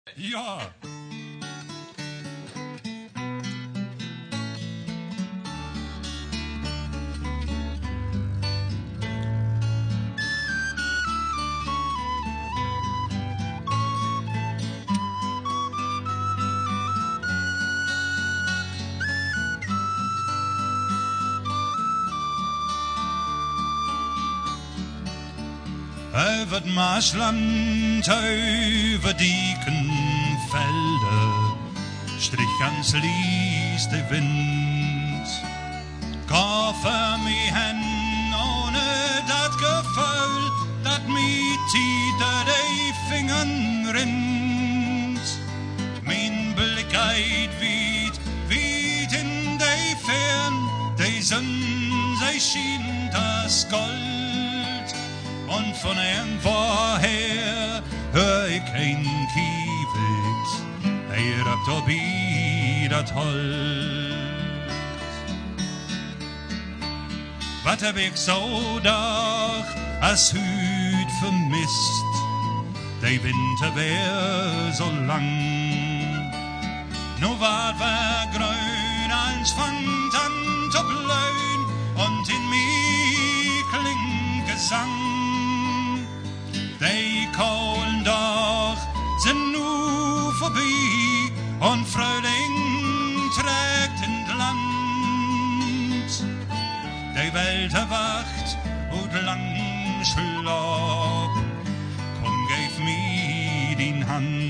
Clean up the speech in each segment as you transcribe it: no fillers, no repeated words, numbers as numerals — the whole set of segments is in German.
Ja. Over het Maasland, over Diekenvelde, strich ganz lies de wind. Koffer mi hen ohne dat gevoel, dat mi tiet de vingern rinnt. Mijn blik uit wiet in de fern, de zon, zij schient als gold. Und von irgendwoher hör ich ein Kiewit, rappt ob i dat Holz. Wat hab ich so doch als Hüt vermisst, der Winter wär so lang. Nu wat war grün, als fangt an zu blühen, und in mir klingt Gesang. Die Kohlen doch sind nu vorbei und Frühling trägt in Land. Die Welt erwacht und lang Schlaf, komm, gib mir die Hand.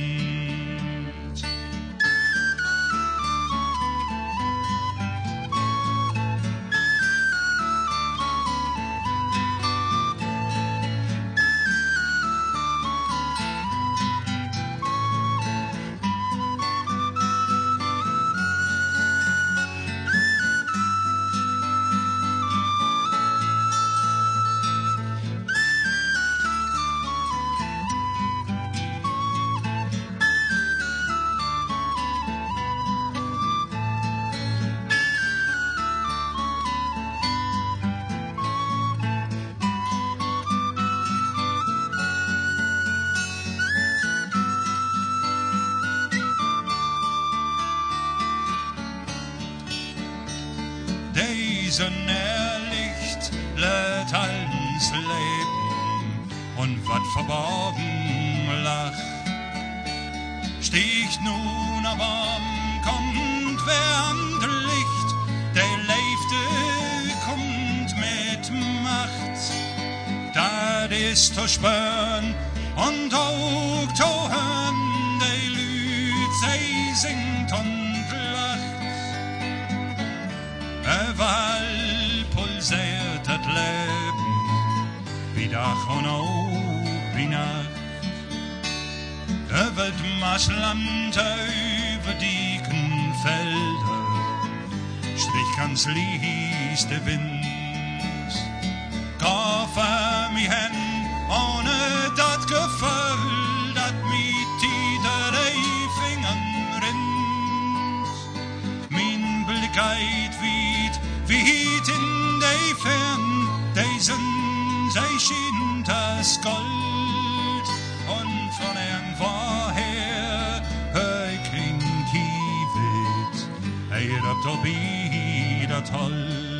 Erlicht lädt allens Leben und wat verborgen lach. Sticht nun aber kommt während Licht, der Leifte kommt mit Macht. Dat ist zu spüren und auch zu hören, der Lüd, sie singt und lacht. Überall pulsiert das Leben, wie Tag und auch wie Nacht. Über das Maasland, über Diekenfelder, strich ganz lies der Wind. Koffer mi hen, ohne dat Gefühl, dat mi tiet de Fingern rinnt. Mein Blick geht wiet in de Fern, de Sonne, sie schient als Gold. Und von irgendwoher hör ich ein Kiewit, rappt ob i dat Holz.